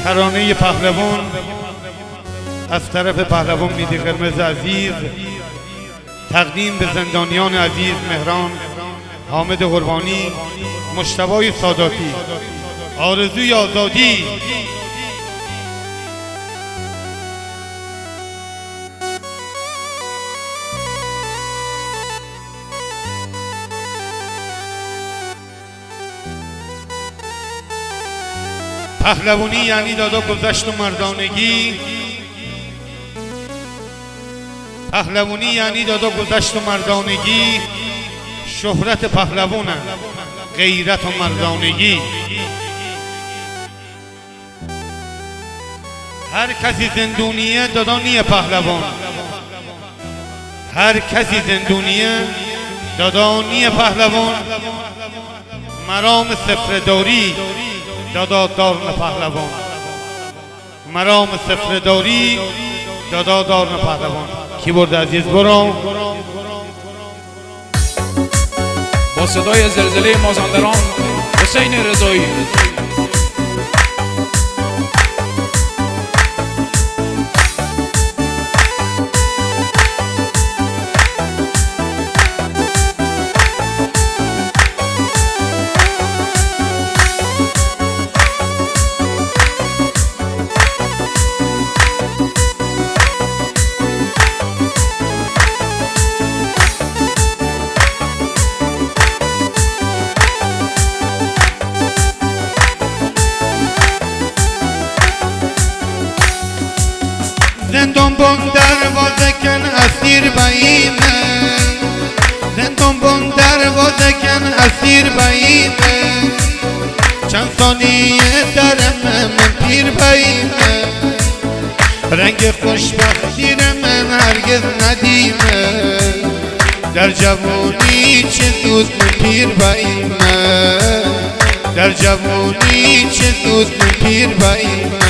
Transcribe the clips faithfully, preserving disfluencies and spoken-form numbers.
ترانه پهلوان از طرف پهلوان میدی قرمز عزیز، تقدیم به زندانیان عزیز مهران، حامد قربانی، مجتبی ساداتی. آرزوی آزادی. پهلوانی یعنی دادا گذشت و مردانگی. پهلوانی یعنی دادا گذشت و مردانگی. شهرت پهلوانه غیرت و مردانگی. هر کسی زندونیه دادا نیه پهلوان. هر کسی زندونیه دادا نیه پهلوان. مرام سفرداری دادا دارن پهلوان. مرام سفرداری دادا دارن پهلوان. کیبورد عزیز برو. با صدای زلزله مازندران حسین رضایی. زندان بند دروازه کن اسیر باییمه. زندان بند دروازه کن اسیر باییمه. چند ثانیه درم من پیر باییمه. رنگ خوشبختی من هرگز ندیمه. در جوانی چه زود من پیر باییمه. در جوانی چه زود من پیر باییمه.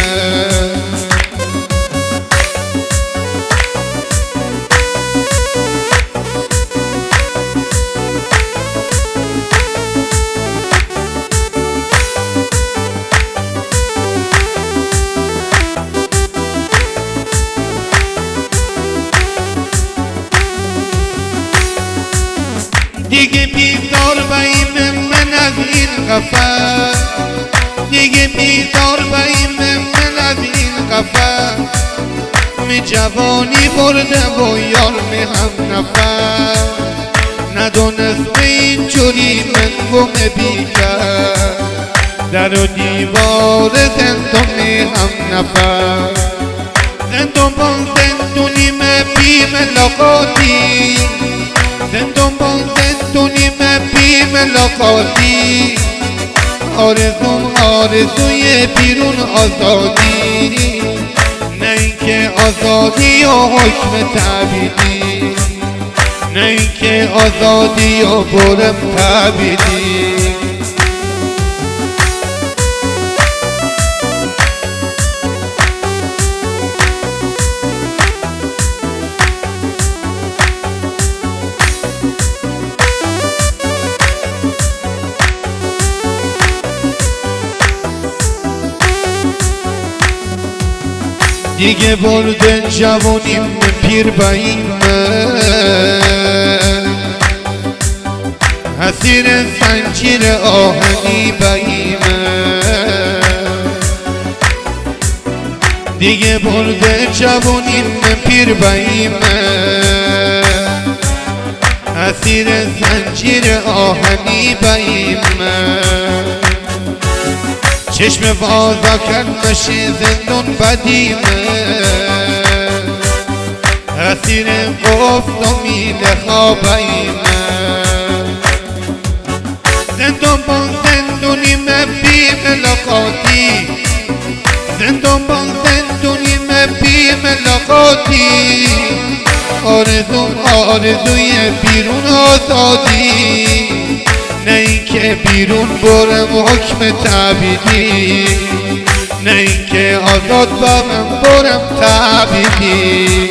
دیگه بیزار باییم من از این قفس. دیگه بیزار باییم من از این قفس. می جوانی برده و یار می هم نفس. ندونست اینجوری من گم بیکر. در و دیوار زندان می هم نفس. زندان بان زندونیم بی ملاقاتی. زندان بان زندونیم بی ملاقاتی. آرزوم آرزوی بیرون آزادی. نه اینکه آزادی و حکم تعبیدی. نه اینکه آزادی و برم تعبیدی. دیگه بردن جوانیم پیر باییمه. اسیر زنجیر آهنی باییمه. دیگه بردن جوانیم پیر باییمه. اسیر زنجیر آهنی باییمه. چشم بازا کرد مشی زندون بدیمه. اسیر گفت و میده خواباییمه. زندان بان زندونیم بی ملاقاتی. زندان بان زندونیم بی ملاقاتی. آرزوم آرزوی بیرون آزادی. نه اینکه بیرون برم حکم تعبیدی. نه اینکه آزاد بمم برم تعبیدی.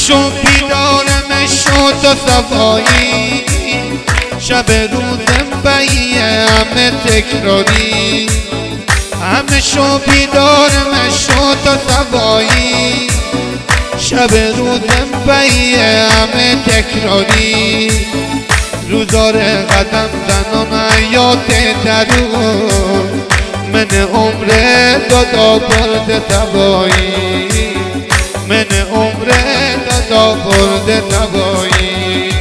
شو بیدارم شو تا سوایی شب روزم بیه همه تکراری همه شو بیدارم شو تا سوایی شب روزم بیه همه تکراری روزار قدم زنان حیات درون من عمر دادا برد تبایی من عمر دادا برد تبایی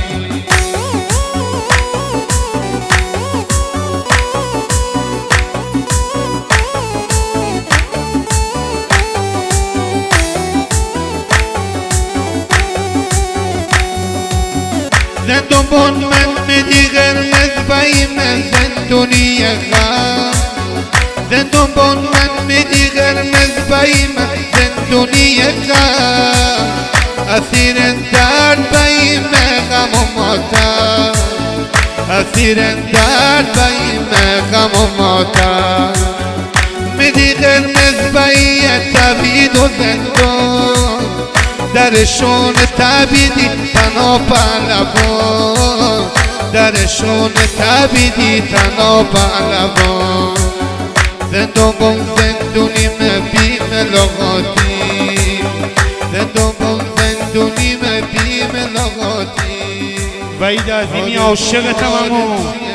زندون من میدی قرمز بایم زندونی خواهد زندون من میدی قرمز بایم زندونی خواهد اسیر درد بایم غم و ماتم اسیر درد بایم غم و ماتم میدی قرمز بایم تبید و زندون درشون تبیدی تنها پهلوان درشون تبیدی تنها پهلوان زندون زندونیم بی ملاقاتی زندون زندونیم بی ملاقاتی وحید عظیمی عاشق تمام